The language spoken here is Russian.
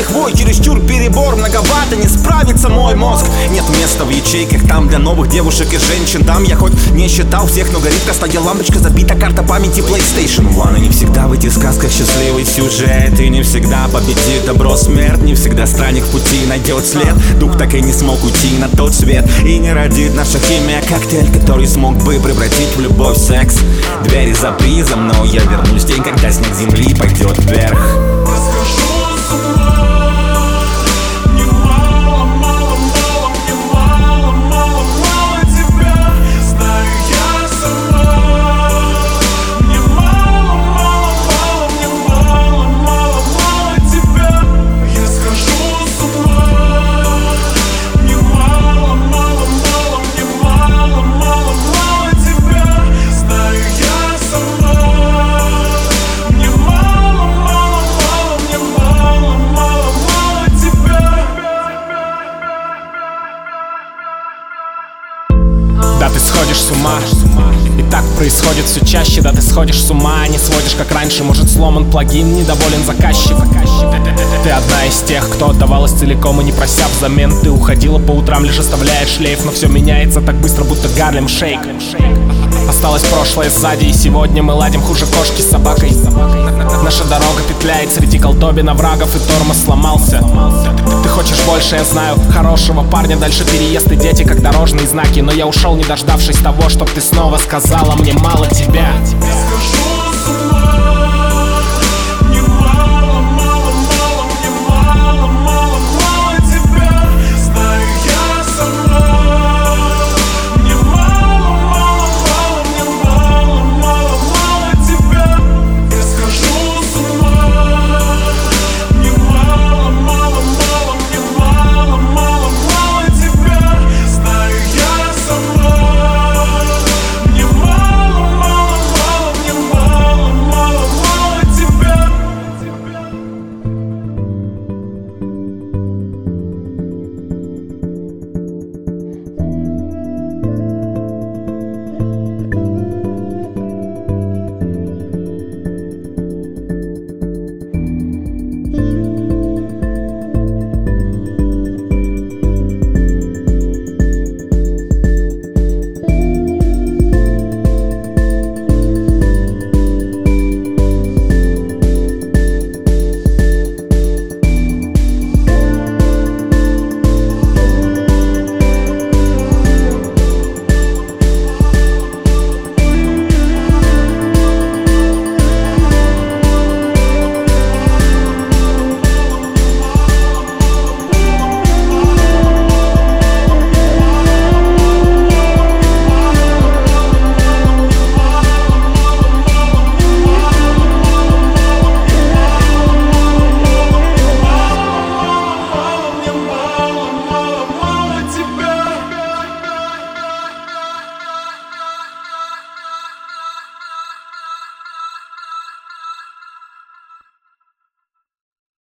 лихвой, чересчур перебор, многовато, не справится мой мозг. Нет места в ячейках там для новых девушек и женщин. Там я хоть не считал всех, но горит красная лампочка, забита карта памяти PlayStation One. И не всегда в этих сказках счастливый сюжет, и не всегда победит добро смерть. Не всегда странник в пути найдет след, дух так и не смог уйти на тот свет. И не родит наша химия коктейль, который смог бы превратить в любовь секс. Двери запри за мной, я вернусь день, когда снег земли пойдет вверх. Да, ты сходишь с ума, и так происходит все чаще. Да, ты сходишь с ума, не сводишь как раньше. Может, сломан плагин, недоволен заказчик. Ты одна из тех, кто отдавалась целиком и не прося взамен. Ты уходила по утрам, лишь оставляя шлейф. Но все меняется так быстро, будто Гарлем Шейк. Осталось прошлое сзади, и сегодня мы ладим хуже кошки с собакой. Наша дорога петляет среди колдобин оврагов, и тормоз сломался. Ты хочешь больше, я знаю, хорошего парня. Дальше переезд и дети, как дорожные знаки. Но я ушел, не дождавшись того, чтоб ты снова сказала мне: мало тебя.